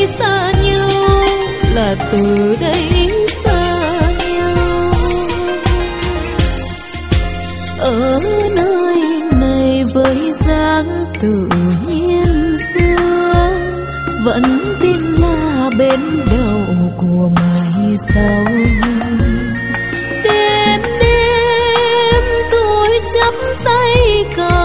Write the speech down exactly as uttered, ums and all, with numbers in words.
xa nhau là từ đây xa nhau. Ở nơi này với dáng tự nhiên xưa, vẫn tin là bên đầu của mai sau. Đêm đêm tôi chắp tay cờ